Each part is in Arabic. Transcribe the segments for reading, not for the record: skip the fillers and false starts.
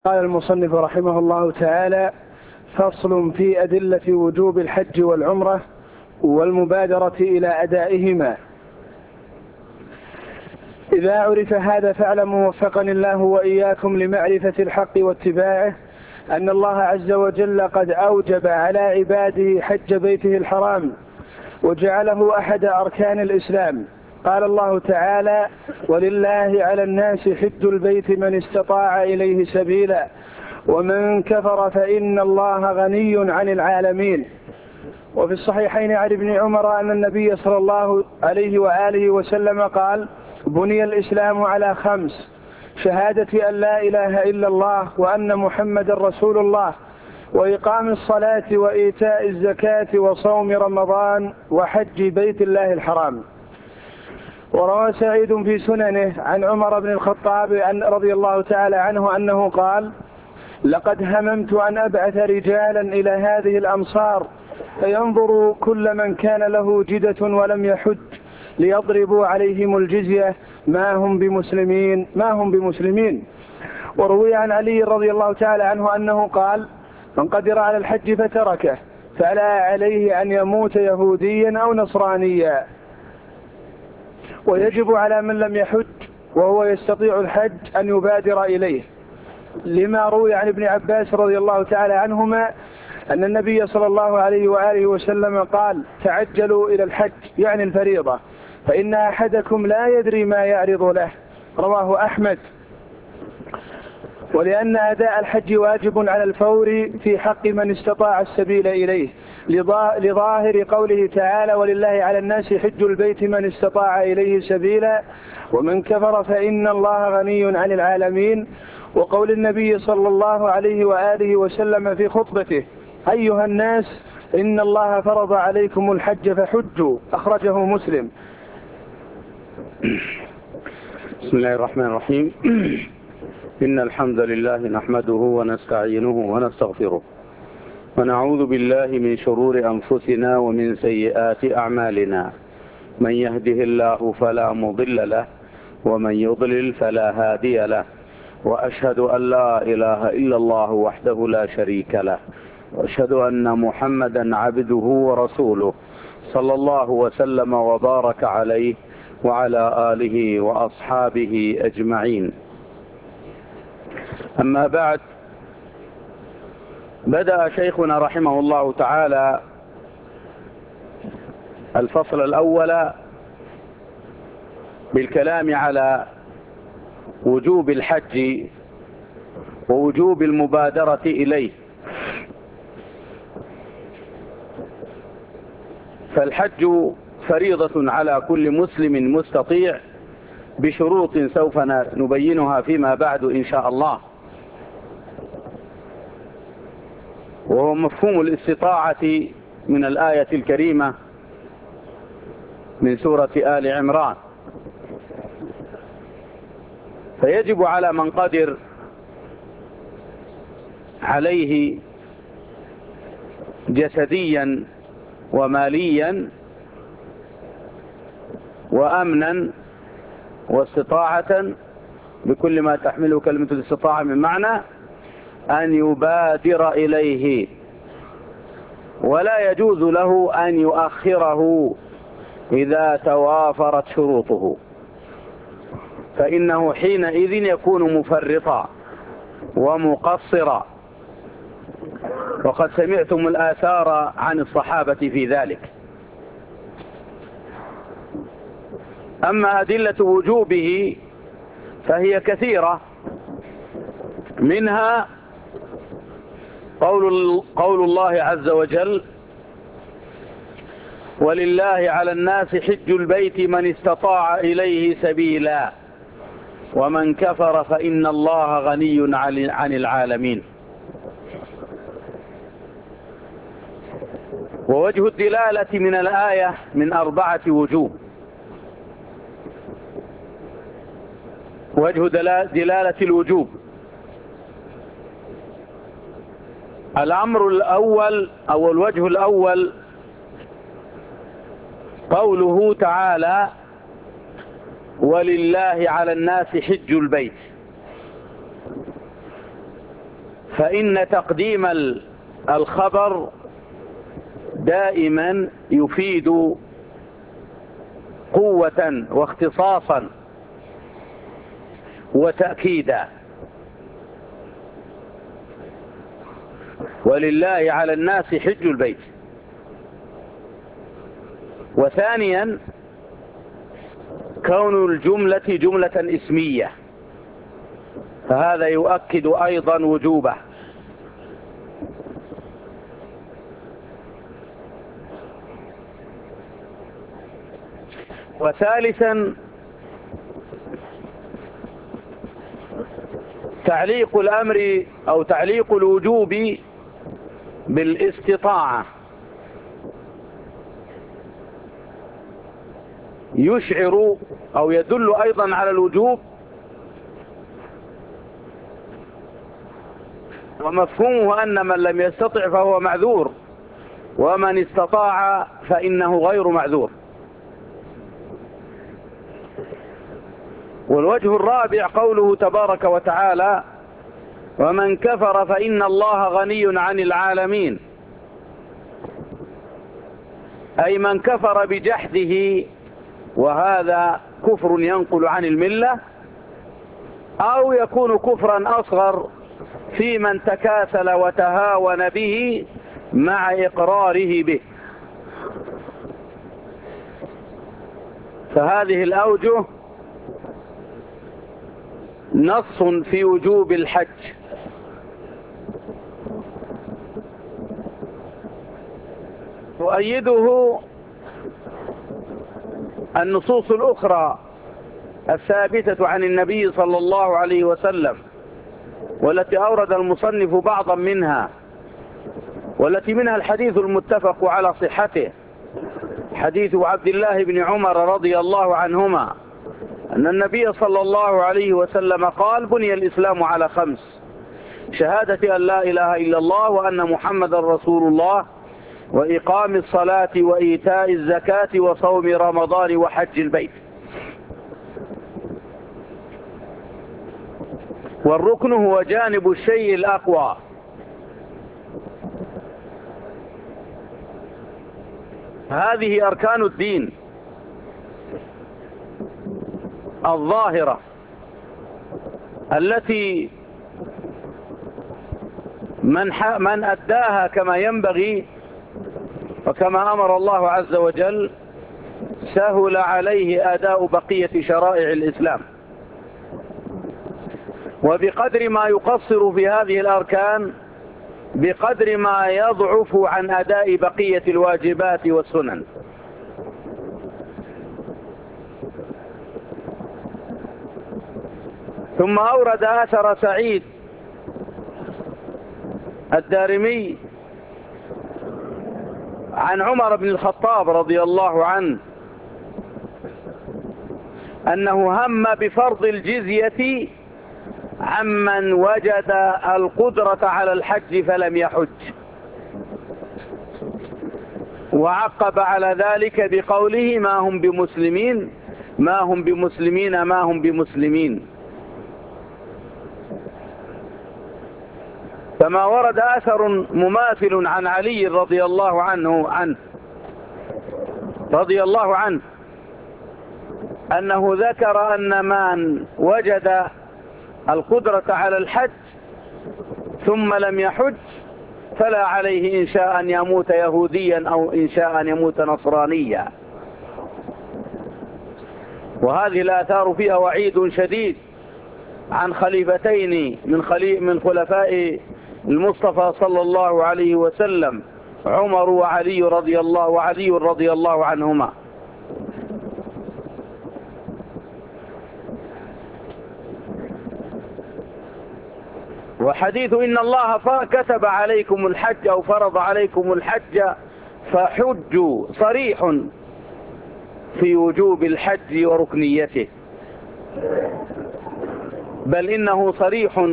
قال المصنف رحمه الله تعالى: فصل في أدلة وجوب الحج والعمرة والمبادرة إلى أدائهما. إذا عرف هذا فاعلموا وفقني الله وإياكم لمعرفة الحق واتباعه أن الله عز وجل قد أوجب على عباده حج بيته الحرام وجعله أحد أركان الإسلام. قال الله تعالى: ولله على الناس حج البيت من استطاع إليه سبيلا ومن كفر فإن الله غني عن العالمين. وفي الصحيحين عن ابن عمر أن النبي صلى الله عليه وآله وسلم قال: بني الإسلام على 5: شهادة أن لا إله إلا الله وأن محمد رسول الله وإقام الصلاة وإيتاء الزكاة وصوم رمضان وحج بيت الله الحرام. وروى سعيد في سننه عن عمر بن الخطاب رضي الله تعالى عنه أنه قال: لقد هممت أن أبعث رجالا إلى هذه الأمصار فينظروا كل من كان له جدة ولم يحج ليضربوا عليهم الجزية ما هم بمسلمين. وروي عن علي رضي الله تعالى عنه أنه قال: من قدر على الحج فتركه فلا عليه أن يموت يهوديا أو نصرانيا. ويجب على من لم يحج وهو يستطيع الحج أن يبادر إليه، لما روي عن ابن عباس رضي الله تعالى عنهما أن النبي صلى الله عليه وآله وسلم قال: تعجلوا إلى الحج، يعني الفريضة، فإن أحدكم لا يدري ما يعرض له. رواه أحمد. ولأن أداء الحج واجب على الفور في حق من استطاع السبيل إليه، لظاهر قوله تعالى: ولله على الناس حج البيت من استطاع إليه سبيلا ومن كفر فإن الله غني عن العالمين. وقول النبي صلى الله عليه وآله وسلم في خطبته: أيها الناس إن الله فرض عليكم الحج فحجوا. أخرجه مسلم. بسم الله الرحمن الرحيم. إن الحمد لله نحمده ونستعينه ونستغفره ونعوذ بالله من شرور أنفسنا ومن سيئات أعمالنا. من يهده الله فلا مضل له ومن يضلل فلا هادي له، وأشهد أن لا إله إلا الله وحده لا شريك له، وأشهد أن محمدا عبده ورسوله صلى الله وسلم وبارك عليه وعلى آله وأصحابه أجمعين. أما بعد، بدأ شيخنا رحمه الله تعالى الفصل الأول بالكلام على وجوب الحج ووجوب المبادرة إليه. فالحج فريضة على كل مسلم مستطيع بشروط سوف نبينها فيما بعد إن شاء الله، وهو مفهوم الاستطاعة من الآية الكريمة من سورة آل عمران. فيجب على من قدر عليه جسديا وماليا وأمنا واستطاعة بكل ما تحمله كلمة الاستطاعة من معنى أن يبادر إليه، ولا يجوز له أن يؤخره إذا توافرت شروطه، فإنه حينئذ يكون مفرطا ومقصرا، وقد سمعتم الآثار عن الصحابة في ذلك. أما أدلة وجوبه فهي كثيرة، منها قول الله عز وجل: ولله على الناس حج البيت من استطاع إليه سبيلا ومن كفر فإن الله غني عن العالمين. ووجه الدلالة من الآية من 4 وجوه. وجه دلالة الوجوب: الأمر الأول أو الوجه الأول قوله تعالى: ولله على الناس حج البيت. فإن تقديم الخبر دائما يفيد قوة واختصاصا وتأكيدا. ولله على الناس حج البيت. وثانيا كون الجملة جملة اسمية، فهذا يؤكد أيضا وجوبه. وثالثا تعليق الأمر أو تعليق الوجوب بالاستطاعة يشعر أو يدل أيضا على الوجوب، ومفهومه أن من لم يستطع فهو معذور، ومن استطاع فإنه غير معذور. والوجه الرابع قوله تبارك وتعالى: ومن كفر فإن الله غني عن العالمين، أي من كفر بجحده، وهذا كفر ينقل عن الملة، أو يكون كفرا أصغر في من تكاسل وتهاون به مع إقراره به. فهذه الأوجه نص في وجوب الحج. تؤيده النصوص الأخرى الثابتة عن النبي صلى الله عليه وسلم، والتي أورد المصنف بعضا منها، والتي منها الحديث المتفق على صحته، حديث عبد الله بن عمر رضي الله عنهما أن النبي صلى الله عليه وسلم قال: بني الإسلام على 5: شهادة أن لا إله إلا الله وأن محمد رسول الله، وإقام الصلاة وإيتاء الزكاة وصوم رمضان وحج البيت. والركن هو جانب الشيء الأقوى. هذه أركان الدين الظاهرة التي من أداها كما ينبغي وكما أمر الله عز وجل سهل عليه أداء بقية شرائع الإسلام. وبقدر ما يقصر في هذه الأركان بقدر ما يضعف عن أداء بقية الواجبات والسنن. ثم أورد أثر سعيد الدارمي عن عمر بن الخطاب رضي الله عنه أنه هم بفرض الجزية عمن وجد القدرة على الحج فلم يحج، وعقب على ذلك بقوله: ما هم بمسلمين ما هم بمسلمين ما هم بمسلمين. كما ورد أثر مماثل عن علي رضي الله عنه أنه ذكر أن من وجد القدرة على الحج ثم لم يحج فلا عليه إن شاء أن يموت يهوديا أو إن شاء أن يموت نصرانيا. وهذه الآثار فيها وعيد شديد عن خليفتين من خلفاء المصطفى صلى الله عليه وسلم، عمر وعلي رضي الله عنهما. وحديث إن الله كتب عليكم الحج أو فرض عليكم الحج فحجوا صريح في وجوب الحج وركنيته، بل إنه صريح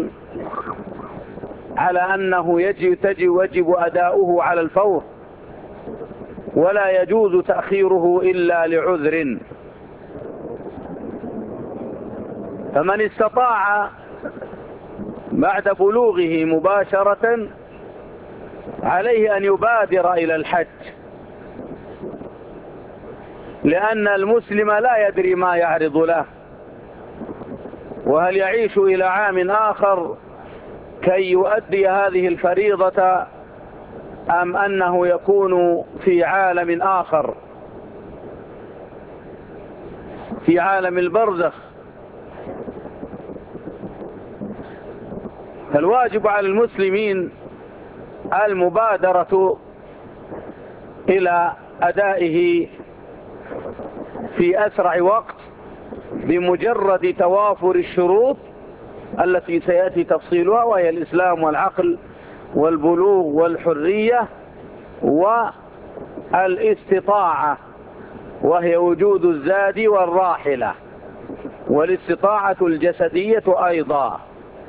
على أنه يجب أداؤه على الفور، ولا يجوز تأخيره إلا لعذر. فمن استطاع بعد بلوغه مباشرة عليه أن يبادر إلى الحج، لأن المسلم لا يدري ما يعرض له، وهل يعيش إلى عام آخر كي يؤدي هذه الفريضة أم أنه يكون في عالم آخر، في عالم البرزخ. فالواجب على المسلمين المبادرة إلى أدائه في أسرع وقت بمجرد توافر الشروط التي سيأتي تفصيلها، وهي الإسلام والعقل والبلوغ والحرية والاستطاعة، وهي وجود الزاد والراحلة، والاستطاعة الجسدية أيضا.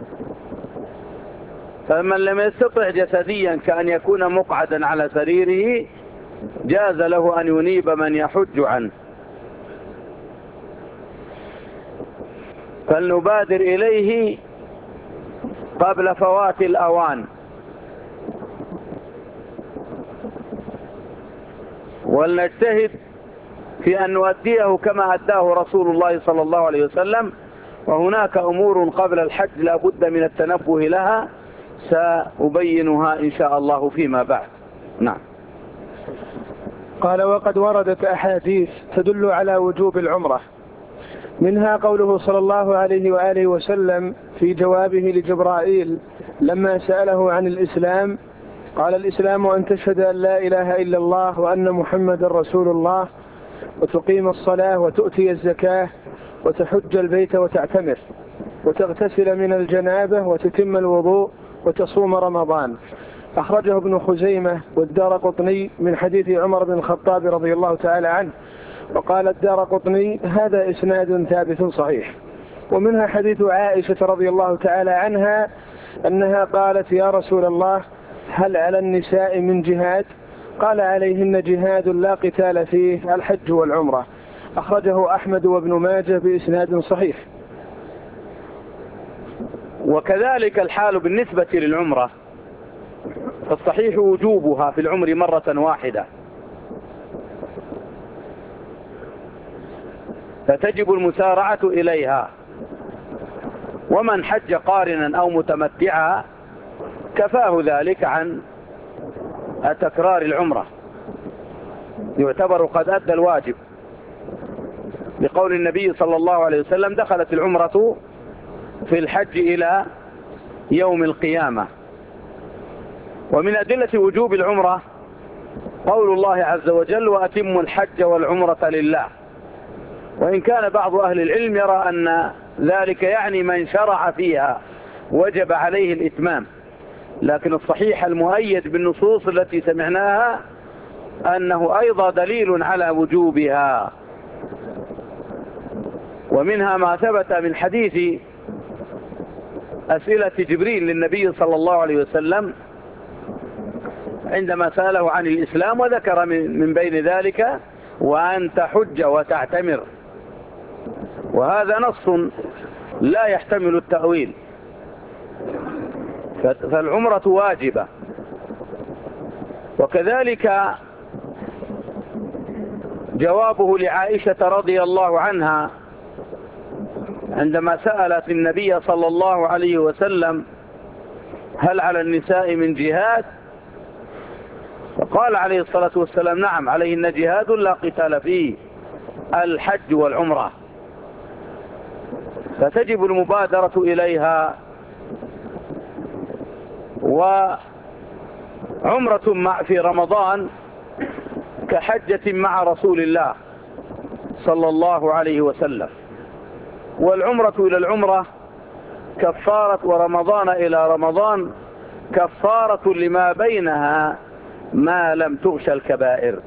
فمن لم يستطع جسديا كأن يكون مقعدا على سريره جاز له أن ينيب من يحج عنه. فلنبادر إليه قبل فوات الأوان، ولنجتهد في أن نؤديه كما أداه رسول الله صلى الله عليه وسلم. وهناك أمور قبل الحج لا بد من التنبه لها، سأبينها إن شاء الله فيما بعد. نعم. قال: وقد وردت أحاديث تدل على وجوب العمرة، منها قوله صلى الله عليه وآله وسلم في جوابه لجبرائيل لما سأله عن الإسلام، قال: الإسلام أن تشهد أن لا إله إلا الله وأن محمد رسول الله، وتقيم الصلاة وتؤتي الزكاة وتحج البيت وتعتمر وتغتسل من الجنابة وتتم الوضوء وتصوم رمضان. أخرجه ابن خزيمة والدارقطني من حديث عمر بن الخطاب رضي الله تعالى عنه. وقال الدارقطني: هذا إسناد ثابت صحيح. ومنها حديث عائشة رضي الله تعالى عنها أنها قالت: يا رسول الله، هل على النساء من جهاد؟ قال: عليهن جهاد لا قتال فيه، الحج والعمرة. أخرجه أحمد وابن ماجه بإسناد صحيح. وكذلك الحال بالنسبة للعمرة، فالصحيح وجوبها في العمر مرة واحدة، فتجب المسارعة إليها. ومن حج قارنا أو متمتعا كفاه ذلك عن تكرار العمرة، يعتبر قد أدى الواجب، لقول النبي صلى الله عليه وسلم: دخلت العمرة في الحج إلى يوم القيامة. ومن أدلة وجوب العمرة قول الله عز وجل: وأتموا الحج والعمرة لله. وإن كان بعض أهل العلم يرى أن ذلك يعني من شرع فيها وجب عليه الإتمام، لكن الصحيح المؤيد بالنصوص التي سمعناها أنه أيضا دليل على وجوبها. ومنها ما ثبت من حديث أسئلة جبريل للنبي صلى الله عليه وسلم عندما سأله عن الإسلام، وذكر من بين ذلك: وأن تحج وتعتمر. وهذا نص لا يحتمل التأويل، فالعمرة واجبة. وكذلك جوابه لعائشة رضي الله عنها عندما سألت النبي صلى الله عليه وسلم: هل على النساء من جهاد؟ فقال عليه الصلاة والسلام: نعم، عليهن جهاد لا قتال فيه، الحج والعمرة. فتجب المبادرة إليها. وعمرة في رمضان كحجة مع رسول الله صلى الله عليه وسلم. والعمرة إلى العمرة كفارة، ورمضان إلى رمضان كفارة لما بينها ما لم تغش الكبائر.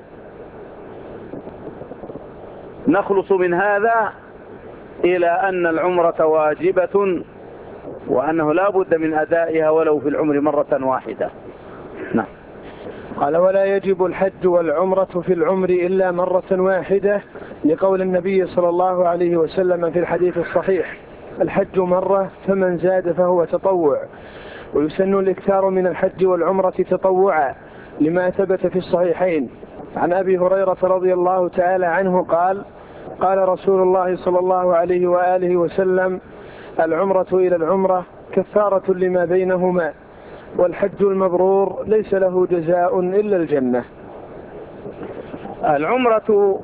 نخلص من هذا إلى أن العمرة واجبة، وأنه لا بد من أدائها ولو في العمر مرة واحدة. نعم. قال: ولا يجب الحج والعمرة في العمر إلا مرة واحدة، لقول النبي صلى الله عليه وسلم في الحديث الصحيح: الحج مرة فمن زاد فهو تطوع. ويسن الإكثار من الحج والعمرة تطوعا لما ثبت في الصحيحين عن أبي هريرة رضي الله تعالى عنه قال: قال رسول الله صلى الله عليه وآله وسلم: العمرة إلى العمرة كفارة لما بينهما، والحج المبرور ليس له جزاء إلا الجنة. العمرة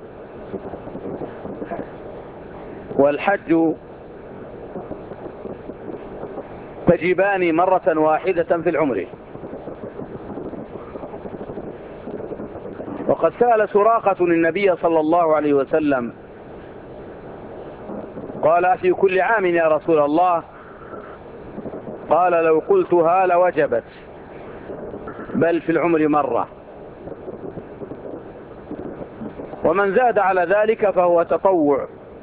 والحج تجبان مرة واحدة في العمر. وقد سأل سراقة النبي صلى الله عليه وسلم قال: في كل عام يا رسول الله؟ قال: لو قلتها لوجبت، بل في العمر مرة. ومن زاد على ذلك فهو تطوع،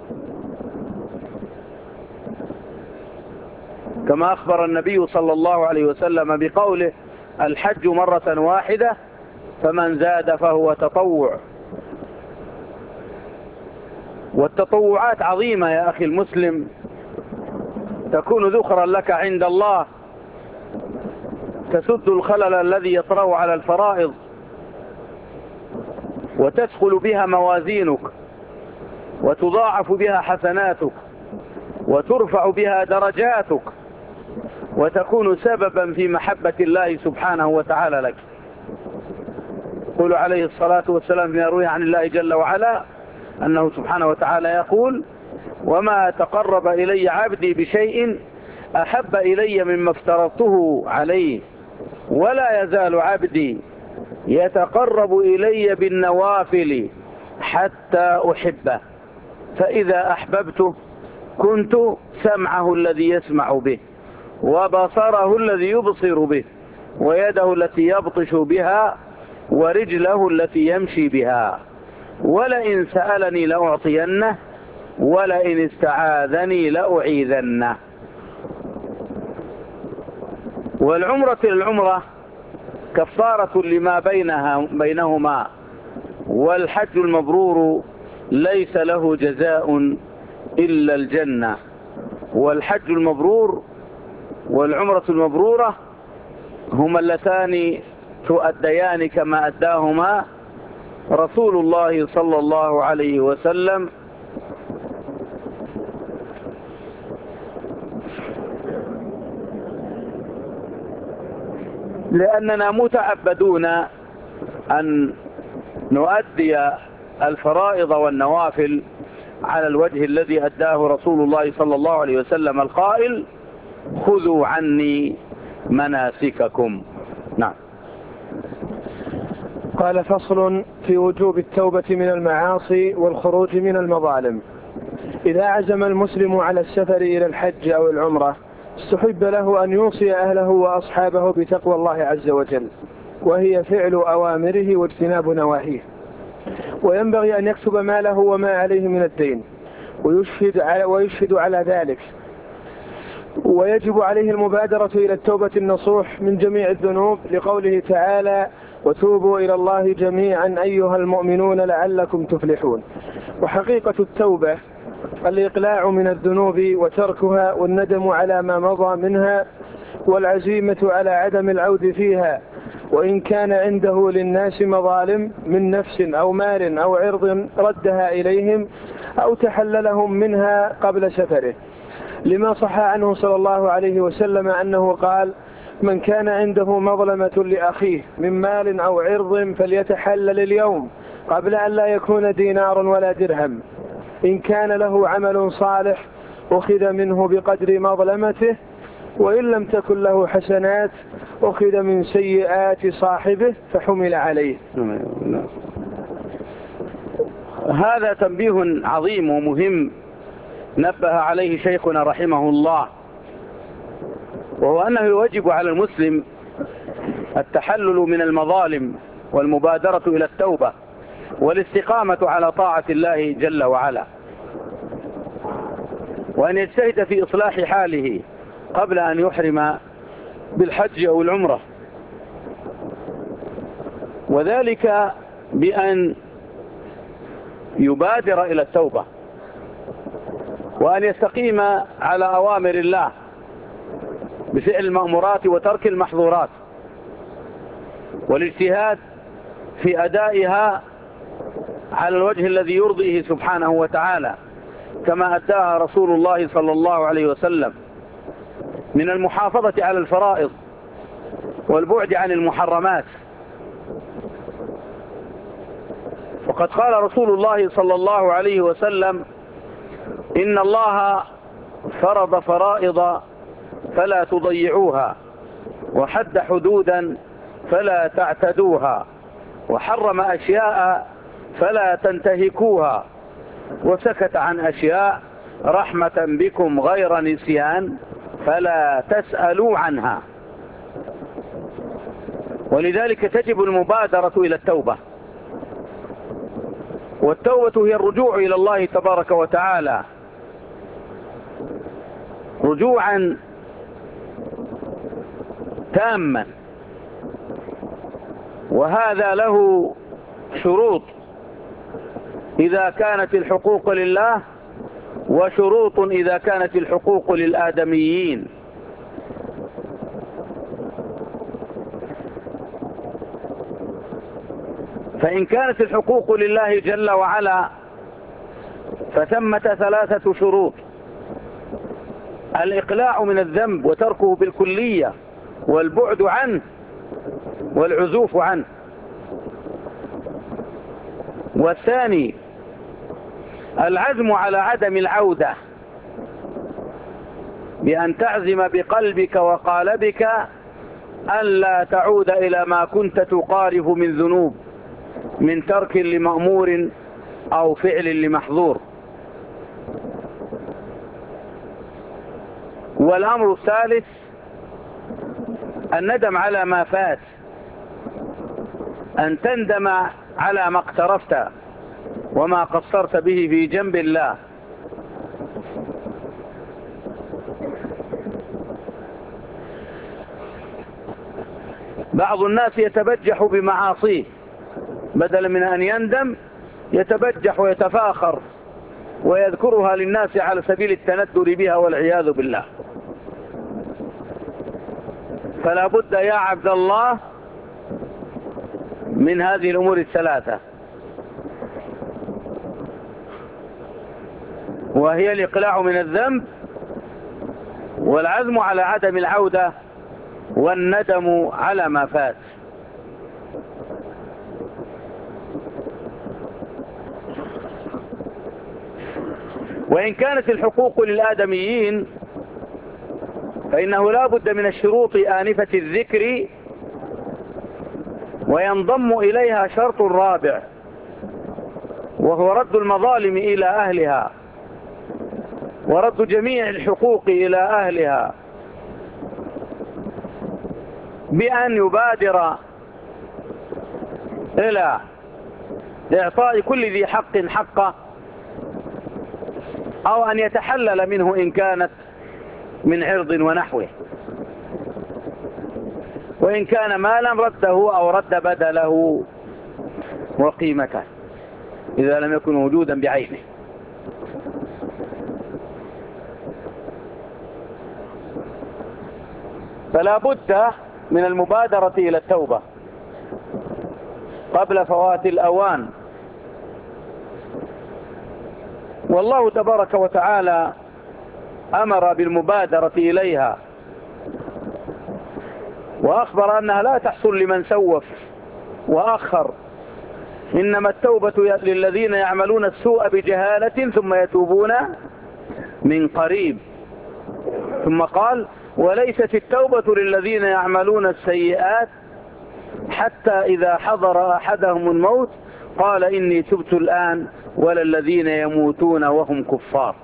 كما أخبر النبي صلى الله عليه وسلم بقوله: الحج مرة واحدة، فمن زاد فهو تطوع. والتطوعات عظيمة يا أخي المسلم، تكون ذخرا لك عند الله، تسد الخلل الذي يطرأ على الفرائض، وتدخل بها موازينك، وتضاعف بها حسناتك، وترفع بها درجاتك، وتكون سببا في محبة الله سبحانه وتعالى لك. يقول عليه الصلاة والسلام فيما روي عن الله جل وعلا أنه سبحانه وتعالى يقول: وما تقرب إلي عبدي بشيء أحب إلي مما افترضته عليه، ولا يزال عبدي يتقرب إلي بالنوافل حتى أحبه، فإذا أحببته كنت سمعه الذي يسمع به، وبصره الذي يبصر به، ويده التي يبطش بها، ورجله التي يمشي بها، ولئن سألني لأعطينه، ولئن استعاذني لأعيذنه. والعمرة للعمرة كفارة لما بينهما، والحج المبرور ليس له جزاء إلا الجنة. والحج المبرور والعمرة المبرورة هما اللتان تؤديان كما أداهما رسول الله صلى الله عليه وسلم، لأننا متعبدون أن نؤدي الفرائض والنوافل على الوجه الذي أداه رسول الله صلى الله عليه وسلم القائل: خذوا عني مناسككم. نعم. قال: فصل في وجوب التوبة من المعاصي والخروج من المظالم. إذا عزم المسلم على السفر إلى الحج أو العمرة استحب له أن يوصي أهله وأصحابه بتقوى الله عز وجل، وهي فعل أوامره واجتناب نواهيه، وينبغي أن يكتب ما له وما عليه من الدين ويشهد على ذلك، ويجب عليه المبادرة إلى التوبة النصوح من جميع الذنوب، لقوله تعالى: وتوبوا إلى الله جميعا أيها المؤمنون لعلكم تفلحون. وحقيقة التوبة الإقلاع من الذنوب وتركها، والندم على ما مضى منها، والعزيمة على عدم العود فيها، وإن كان عنده للناس مظالم من نفس أو مال أو عرض ردها إليهم أو تحللهم منها قبل سفره، لما صح عنه صلى الله عليه وسلم أنه قال: من كان عنده مظلمة لأخيه من مال أو عرض فليتحلل اليوم قبل أن لا يكون دينار ولا درهم، إن كان له عمل صالح أخذ منه بقدر مظلمته، وإن لم تكن له حسنات أخذ من سيئات صاحبه فحمل عليه. هذا تنبيه عظيم ومهم نبه عليه شيخنا رحمه الله، وهو أنه يجب على المسلم التحلل من المظالم والمبادرة إلى التوبة والاستقامة على طاعة الله جل وعلا، وأن يجتهد في إصلاح حاله قبل أن يحرم بالحج أو العمرة، وذلك بأن يبادر إلى التوبة وأن يستقيم على أوامر الله بفعل المأمورات وترك المحظورات، والاجتهاد في أدائها على الوجه الذي يرضيه سبحانه وتعالى كما أداها رسول الله صلى الله عليه وسلم من المحافظة على الفرائض والبعد عن المحرمات. وقد قال رسول الله صلى الله عليه وسلم: إن الله فرض فرائض فلا تضيعوها، وحد حدودا فلا تعتدوها، وحرم أشياء فلا تنتهكوها، وسكت عن أشياء رحمة بكم غير نسيان فلا تسألوا عنها. ولذلك تجب المبادرة إلى التوبة، والتوبة هي الرجوع إلى الله تبارك وتعالى رجوعا تاما، وهذا له شروط إذا كانت الحقوق لله، وشروط إذا كانت الحقوق للآدميين. فإن كانت الحقوق لله جل وعلا فثمة 3 شروط: الإقلاع من الذنب وتركه بالكلية، والبعد عنه، والعزوف عنه. والثاني العزم على عدم العودة، بأن تعزم بقلبك وقالبك ألا تعود إلى ما كنت تقارف من ذنوب، من ترك لمأمور أو فعل لمحظور. والأمر الثالث الندم على ما فات، أن تندم على ما اقترفت وما قصرت به في جنب الله. بعض الناس يتبجح بمعاصيه، بدلا من أن يندم يتبجح ويتفاخر ويذكرها للناس على سبيل التندر بها والعياذ بالله. فلا بد يا عبد الله من هذه الأمور الثلاثة، وهي الإقلاع من الذنب، والعزم على عدم العودة، والندم على ما فات. وإن كانت الحقوق للآدميين فإنه لا بد من الشروط آنفة الذكر، وينضم إليها شرط رابع، وهو رد المظالم إلى أهلها، ورد جميع الحقوق إلى أهلها، بأن يبادر إلى إعطاء كل ذي حق حقه، أو أن يتحلل منه إن كانت من عرض ونحوه، وإن كان مالا رده أو رد بدله وقيمته إذا لم يكن موجودا بعينه. فلا بد من المبادرة إلى التوبة قبل فوات الأوان. والله تبارك وتعالى أمر بالمبادرة إليها، وأخبر أنها لا تحصل لمن سوف وأخر، إنما التوبة للذين يعملون السوء بجهالة ثم يتوبون من قريب. ثم قال: وليست التوبة للذين يعملون السيئات حتى إذا حضر أحدهم الموت قال إني تبت الآن، ولا الذين يموتون وهم كفار.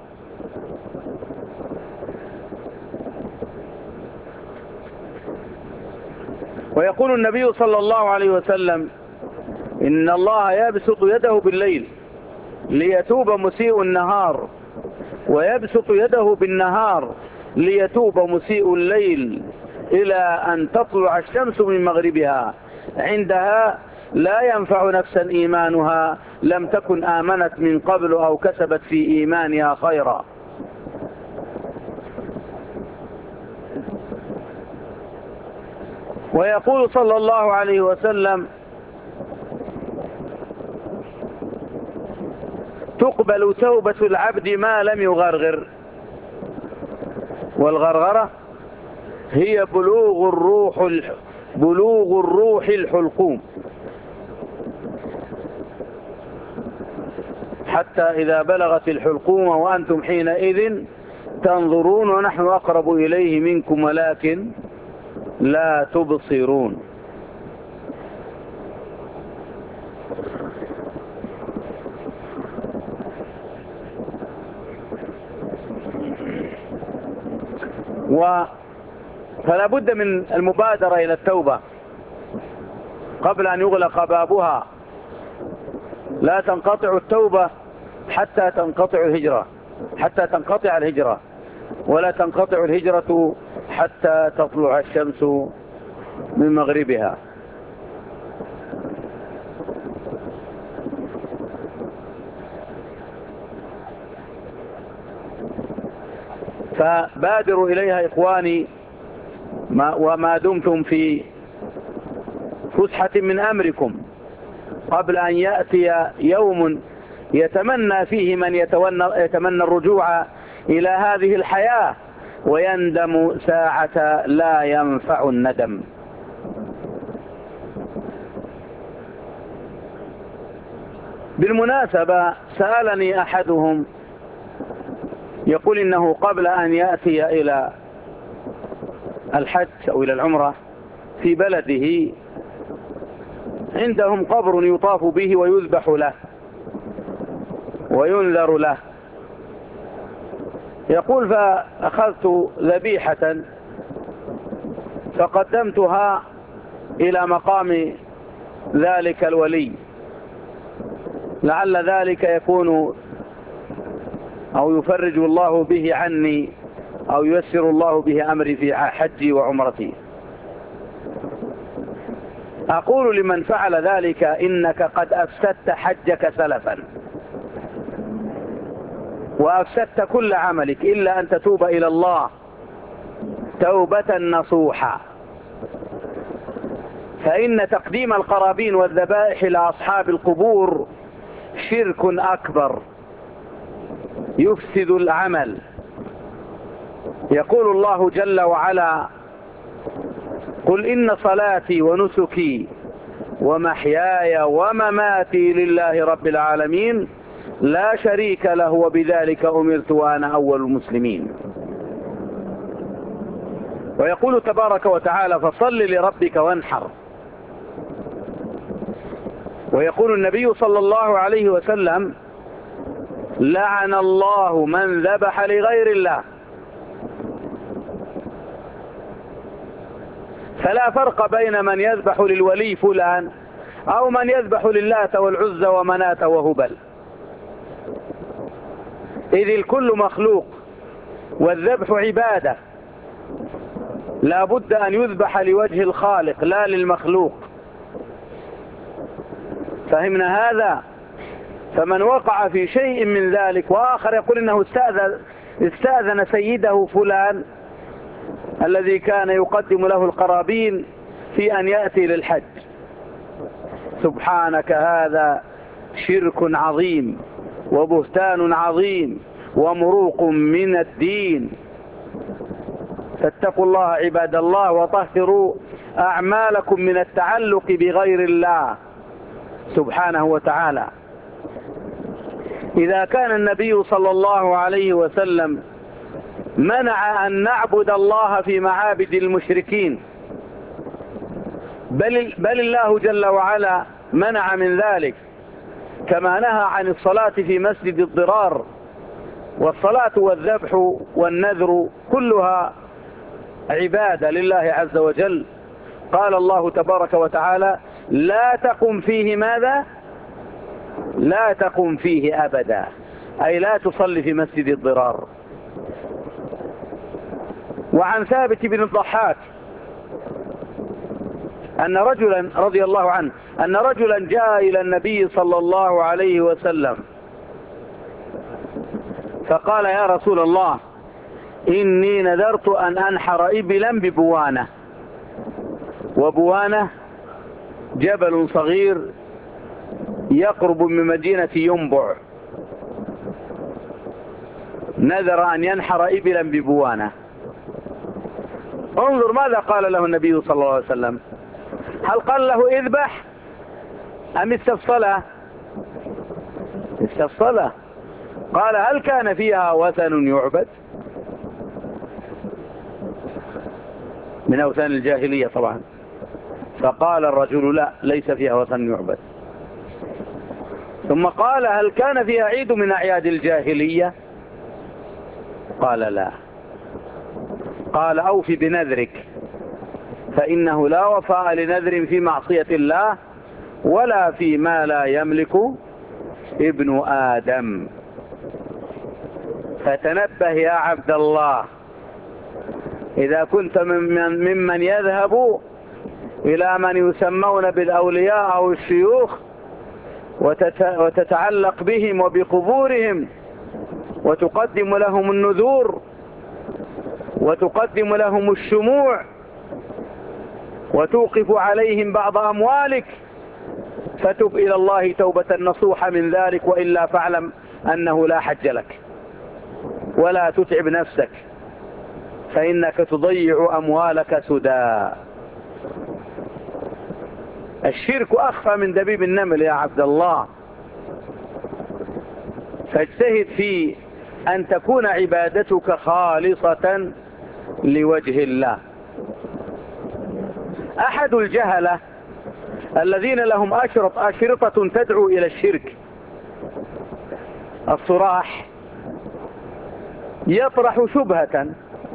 ويقول النبي صلى الله عليه وسلم: إن الله يبسط يده بالليل ليتوب مسيء النهار، ويبسط يده بالنهار ليتوب مسيء الليل، إلى أن تطلع الشمس من مغربها، عندها لا ينفع نفسا إيمانها لم تكن آمنت من قبل أو كسبت في إيمانها خيرا. ويقول صلى الله عليه وسلم: تقبل توبة العبد ما لم يغرغر. والغرغرة هي بلوغ الروح الحلقوم، حتى إذا بلغت الحلقوم وأنتم حينئذ تنظرون ونحن أقرب إليه منكم ولكن لا تبصرون. فلا بد من المبادرة إلى التوبة قبل أن يغلق بابها. لا تنقطع التوبة حتى تنقطع الهجرة، ولا تنقطع الهجرة حتى تطلع الشمس من مغربها. فبادروا إليها إخواني وما دمتم في فسحة من أمركم، قبل أن يأتي يوم يتمنى فيه من يتمنى الرجوع إلى هذه الحياة ويندم ساعة لا ينفع الندم. بالمناسبة سألني أحدهم يقول إنه قبل أن يأتي إلى الحج أو إلى العمرة في بلده عندهم قبر يطاف به ويذبح له وينذر له. يقول: فأخذت ذبيحة فقدمتها إلى مقام ذلك الولي، لعل ذلك يكون أو يفرج الله به عني أو ييسر الله به أمري في حجي وعمرتي. أقول لمن فعل ذلك: إنك قد أفسدت حجك سلفا وأفسدت كل عملك إلا أن تتوب إلى الله توبة نصوحة. فإن تقديم القرابين والذبائح لأصحاب القبور شرك أكبر يفسد العمل. يقول الله جل وعلا: قل إن صلاتي ونسكي ومحياي ومماتي لله رب العالمين لا شريك له وبذلك أمرت وأنا أول المسلمين. ويقول تبارك وتعالى: فصل لربك وانحر. ويقول النبي صلى الله عليه وسلم: لعن الله من ذبح لغير الله. فلا فرق بين من يذبح للولي فلان أو من يذبح للات والعزى ومنات وهبل، إذ الكل مخلوق والذبح عبادة، لا بد أن يذبح لوجه الخالق لا للمخلوق. فهمنا هذا؟ فمن وقع في شيء من ذلك، وآخر يقول إنه استأذن سيده فلان الذي كان يقدم له القرابين في أن يأتي للحج، سبحانك هذا شرك عظيم وبهتان عظيم ومروق من الدين. فاتقوا الله عباد الله وطهروا أعمالكم من التعلق بغير الله سبحانه وتعالى. إذا كان النبي صلى الله عليه وسلم منع أن نعبد الله في معابد المشركين، بل الله جل وعلا منع من ذلك، كما نهى عن الصلاة في مسجد الضرار. والصلاة والذبح والنذر كلها عبادة لله عز وجل. قال الله تبارك وتعالى: لا تقم فيه ماذا؟ لا تقم فيه أبدا، أي لا تصلي في مسجد الضرار. وعن ثابت بن الضحاك أن رجلا رضي الله عنه أن رجلا جاء إلى النبي صلى الله عليه وسلم فقال: يا رسول الله، إني نذرت أن أنحر إبلا ببوانة وبوانة جبل صغير يقرب من مدينة ينبع، نذر أن ينحر إبلا ببوانة. انظر ماذا قال له النبي صلى الله عليه وسلم. هل قال له اذبح أم استفصله؟ استفصله. قال هل كان فيها وثن يعبد؟ من أوثان الجاهلية طبعا. فقال الرجل لا، ليس فيها وثن يعبد. ثم قال هل كان فيها عيد من أعياد الجاهلية؟ قال لا. قال أوف بنذرك، فإنه لا وفاء لنذر في معصية الله ولا في ما لا يملك ابن آدم. فتنبه يا عبد الله، إذا كنت ممن يذهب إلى من يسمون بالأولياء أو الشيوخ وتتعلق بهم وبقبورهم وتقدم لهم النذور وتقدم لهم الشموع وتوقف عليهم بعض أموالك، فتب إلى الله توبة نصوحة من ذلك، وإلا فاعلم أنه لا حج لك، ولا تتعب نفسك، فإنك تضيع أموالك سدى. الشرك أخفى من دبيب النمل يا عبد الله، فاجتهد في أن تكون عبادتك خالصة لوجه الله. أحد الجهلة الذين لهم أشرطة تدعو إلى الشرك الصراح يطرح شبهة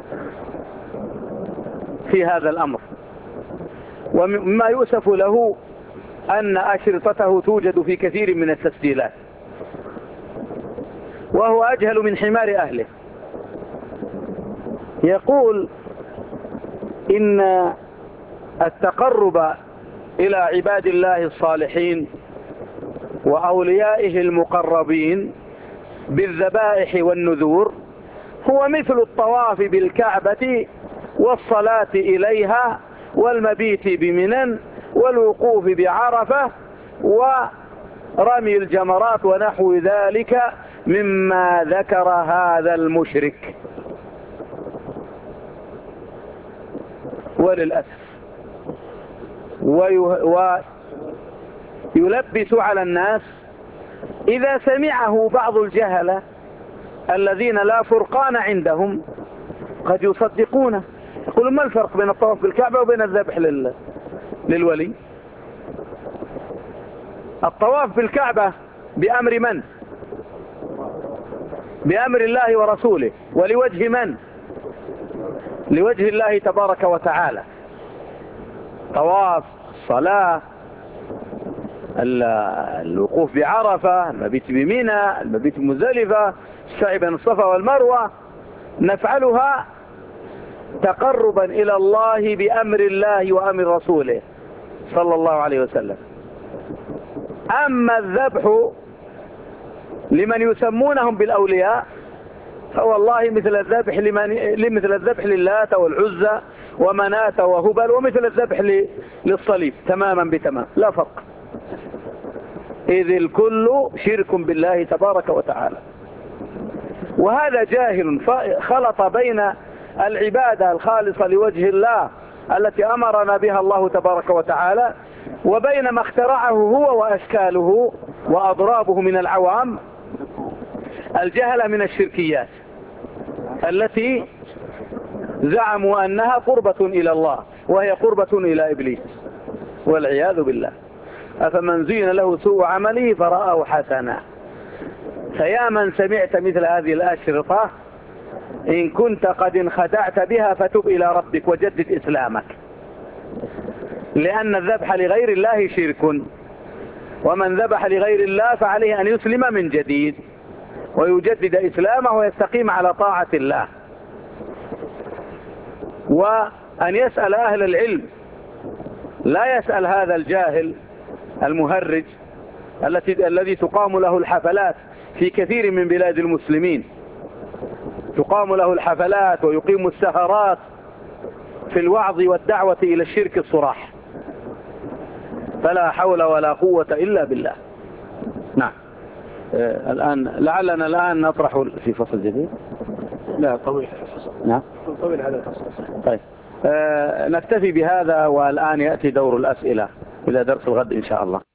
في هذا الأمر، ومما يؤسف له أن أشرطته توجد في كثير من التسجيلات، وهو أجهل من حمار أهله. يقول إن التقرب إلى عباد الله الصالحين وأوليائه المقربين بالذبائح والنذور هو مثل الطواف بالكعبة والصلاة إليها والمبيت بمنى والوقوف بعرفة ورمي الجمرات ونحو ذلك مما ذكر هذا المشرك. وللأسف ويلبس على الناس إذا سمعه بعض الجهلة الذين لا فرقان عندهم قد يصدقونه، يقولون ما الفرق بين الطواف بالكعبة وبين الذبح للولي؟ الطواف بالكعبة بأمر من؟ بأمر الله ورسوله، ولوجه من؟ لوجه الله تبارك وتعالى. طواف، الصلاة، الوقوف بعرفة، المبيت بمنى، المبيت بمزدلفة، السعي بين الصفا والمروة، نفعلها تقربا إلى الله بأمر الله وأمر رسوله صلى الله عليه وسلم. أما الذبح لمن يسمونهم بالأولياء فوالله مثل الذبح للات والعزى ومناة وهبل، ومثل الذبح للصليب تماما بتمام، لا فرق، إذ الكل شرك بالله تبارك وتعالى. وهذا جاهل خلط بين العبادة الخالصة لوجه الله التي أمرنا بها الله تبارك وتعالى وبين ما اخترعه هو وأشكاله وأضرابه من العوام الجهل من الشركيات التي زعموا أنها قربة إلى الله وهي قربة إلى إبليس والعياذ بالله. أفمن زين له سوء عمله فرآه حسنا. فيا من سمعت مثل هذه الأشرطة إن كنت قد انخدعت بها فتب إلى ربك وجدد إسلامك، لأن الذبح لغير الله شرك، ومن ذبح لغير الله فعليه أن يسلم من جديد ويجدد إسلامه ويستقيم على طاعة الله، وأن يسأل أهل العلم، لا يسأل هذا الجاهل المهرج الذي تقام له الحفلات في كثير من بلاد المسلمين، تقام له الحفلات ويقيم السهرات في الوعظ والدعوة إلى الشرك الصراح. فلا حول ولا قوة إلا بالله. نعم. الآن لعلنا الآن نطرح في فصل جديد. لا طويل الفصل. نعم طويل هذا الفصل. طيب نكتفي بهذا، والآن يأتي دور الأسئلة إلى درس الغد إن شاء الله.